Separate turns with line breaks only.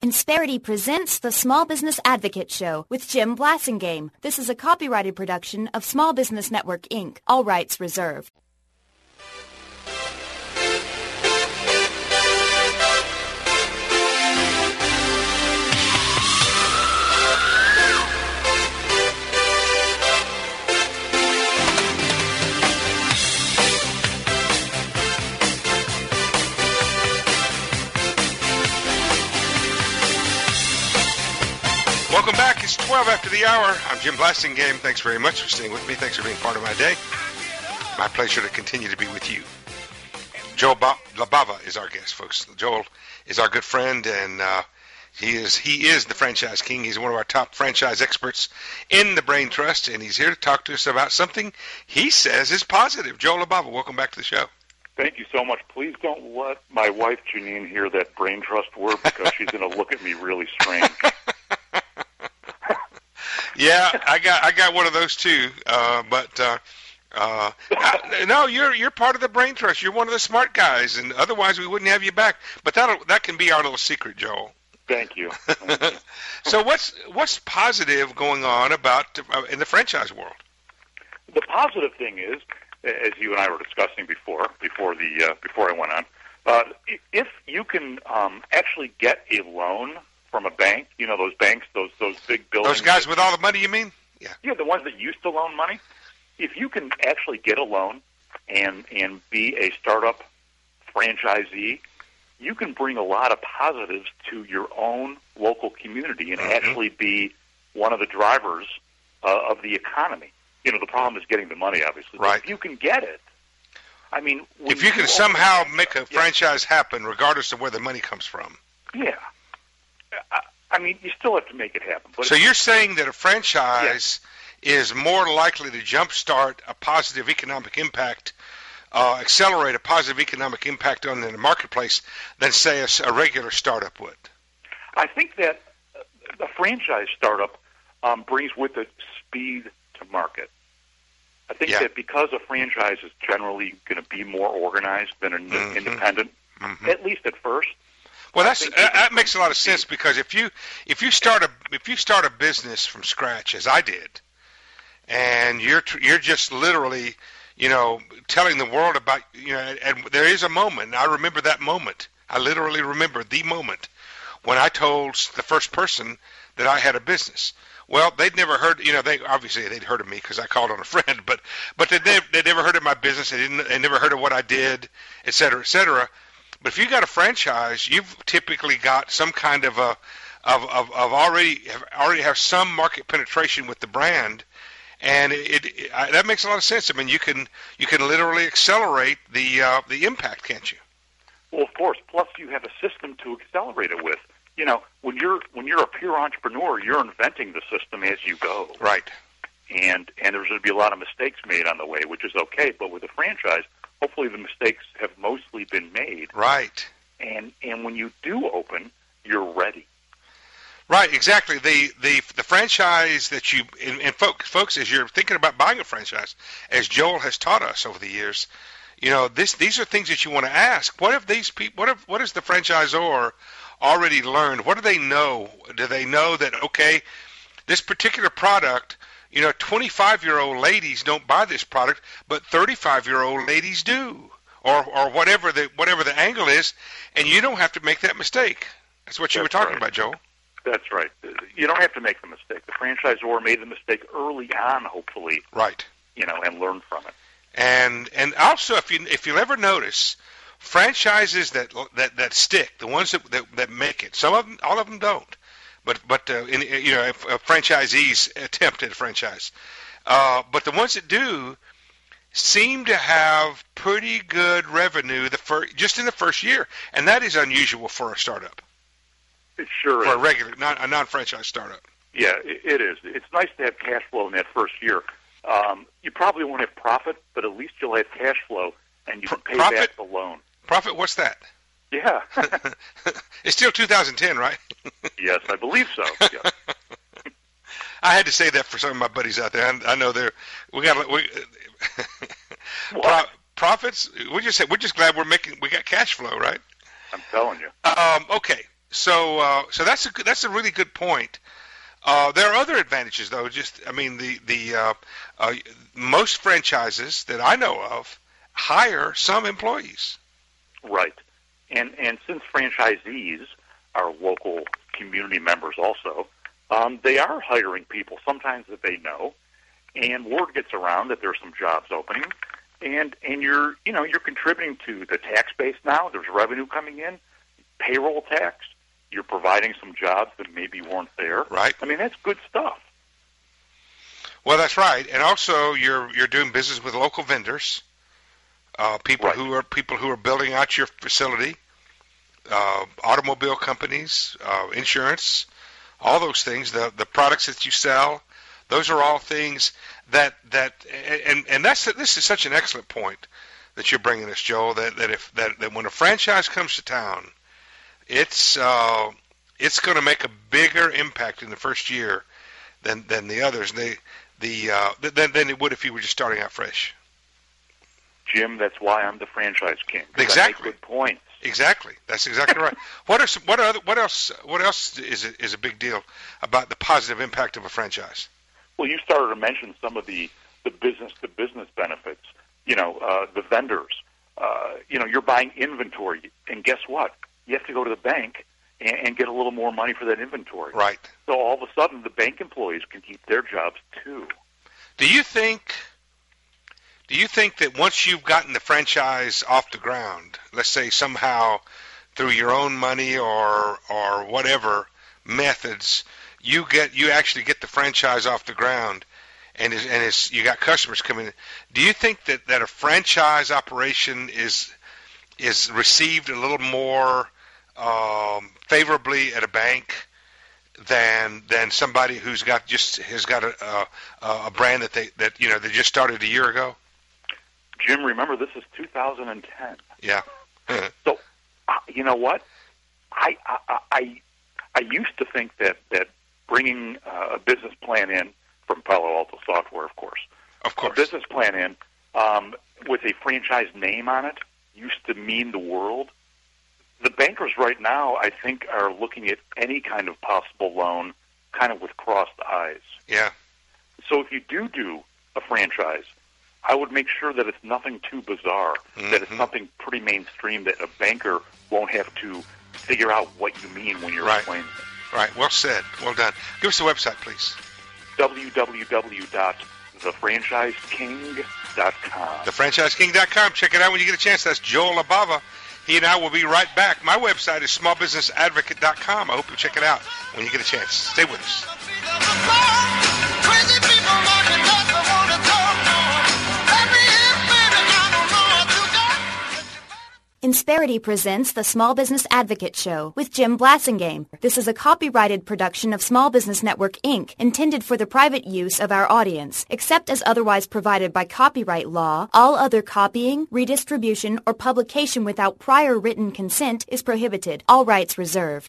Insperity presents the Small Business Advocate Show with Jim Blasingame. This is a copyrighted production of Small Business Network, Inc., all rights reserved.
Welcome back. It's 12 after the hour. I'm Jim Blasingame. Thanks very much for staying with me. Thanks for being part of my day. My pleasure to continue to be with you. Joel LaBava is our guest, folks. Joel is our good friend, and he is the franchise king. He's one of our top franchise experts in the Brain Trust, and he's here to talk to us about something he says is positive. Joel LaBava, welcome back to the show.
Thank you so much. Please don't let my wife, Janine, hear that Brain Trust word because she's going to look at me really strange.
Yeah, I got one of those too. No, you're part of the Brain Trust. You're one of the smart guys, and otherwise we wouldn't have you back. But that can be our little secret, Joel.
Thank you.
So what's positive going on about in the franchise world?
The positive thing is, as you and I were discussing before I went on, if you can actually get a loan from a bank, you know, those banks, those big buildings.
Those guys with all the money, you mean? Yeah.
Yeah, the ones that used to loan money. If you can actually get a loan and be a startup franchisee, you can bring a lot of positives to your own local community and actually be one of the drivers of the economy. You know, the problem is getting the money, obviously.
Right.
But if you can get it, I mean,
if you can somehow make a franchise happen, regardless of where the money comes from.
Yeah. I mean, you still have to make it happen. But
so you're saying that a franchise is more likely to jumpstart a positive economic impact, accelerate a positive economic impact on the marketplace than, say, a regular startup would?
I think that a franchise startup brings with it speed to market. I think that because a franchise is generally going to be more organized than an independent, at least at first.
Well, that makes a lot of sense because if you start a business from scratch, as I did, and you're just literally, you know, telling the world about, you know, and there is a moment. And I remember that moment. I literally remember the moment when I told the first person that I had a business. Well, they'd never heard, you know, they'd heard of me because I called on a friend, but they'd never heard of my business. They never heard of what I did, et cetera, et cetera. But if you got a franchise, you've typically got some kind of already have some market penetration with the brand, and that makes a lot of sense. I mean, you can literally accelerate the impact, can't you?
Well, of course. Plus, you have a system to accelerate it with. You know, when you're a pure entrepreneur, you're inventing the system as you go.
Right.
And there's going to be a lot of mistakes made on the way, which is okay. But with a franchise, hopefully the mistakes have mostly been made.
Right.
And when you do open, you're ready.
Right, exactly. The franchise that you and folks, as you're thinking about buying a franchise, as Joel has taught us over the years, you know, these are things that you want to ask. What have these people? What has the franchisor already learned? What do they know? Do they know that, okay, this particular product, you know, 25-year-old ladies don't buy this product, but 35-year-old ladies do, or whatever the angle is, and you don't have to make that mistake. That's what you were talking about, Joel.
That's right. You don't have to make the mistake. The franchisor made the mistake early on, hopefully.
Right.
You know, and learn from it. And
also, if you ever notice, franchises that stick, the ones that make it, all of them don't. But you know, if franchisees attempt at a franchise, but the ones that do seem to have pretty good revenue just in the first year, and that is unusual for a startup.
It sure is.
For a regular, a non-franchise startup.
Yeah, it is. It's nice to have cash flow in that first year. You probably won't have profit, but at least you'll have cash flow, and you can pay back the loan.
Profit? What's that?
Yeah.
It's still 2010, right?
Yes, I believe so. Yeah.
I had to say that for some of my buddies out there. I know profits. We're just glad we got cash flow, right?
I'm telling you.
Okay. So that's a really good point. There are other advantages, though. Most franchises that I know of hire some employees.
Right. And since franchisees are local community members also, they are hiring people sometimes that they know, and word gets around that there's some jobs opening, and you're contributing to the tax base now. There's revenue coming in, payroll tax. You're providing some jobs that maybe weren't there.
Right.
I mean, that's good stuff.
Well, that's right, and also you're doing business with local vendors, people who are building out your facility, automobile companies, insurance, all those things. The products that you sell, those are all things that this is such an excellent point that you're bringing us, Joel. That when a franchise comes to town, it's going to make a bigger impact in the first year than the others. Than it would if you were just starting out fresh.
Jim, that's why I'm the franchise king.
Exactly.
I make good points.
Exactly. That's exactly right. What else is a big deal about the positive impact of a franchise?
Well, you started to mention some of the business to business benefits. The vendors. You're buying inventory, and guess what? You have to go to the bank and get a little more money for that inventory.
Right.
So all of a sudden, the bank employees can keep their jobs too.
Do you think that once you've gotten the franchise off the ground, let's say somehow through your own money or whatever methods, you actually get the franchise off the ground, and you got customers coming in, do you think that a franchise operation is received a little more favorably at a bank than somebody who's got a brand that they just started a year ago?
Jim, remember this is 2010.
Yeah.
So, you know what? I used to think that bringing a business plan in from Palo Alto Software, of course, a business plan in with a franchise name on it used to mean the world. The bankers right now, I think, are looking at any kind of possible loan kind of with crossed eyes.
Yeah.
So if you do a franchise, I would make sure that it's nothing too bizarre, that it's something pretty mainstream that a banker won't have to figure out what you mean when you're explaining it.
Right. Well said. Well done. Give us the website, please.
www.thefranchiseking.com.
Thefranchiseking.com. Check it out when you get a chance. That's Joel Labava. He and I will be right back. My website is smallbusinessadvocate.com. I hope you check it out when you get a chance. Stay with us.
Insperity presents the Small Business Advocate Show with Jim Blasingame. This is a copyrighted production of Small Business Network, Inc., intended for the private use of our audience. Except as otherwise provided by copyright law, all other copying, redistribution, or publication without prior written consent is prohibited. All rights reserved.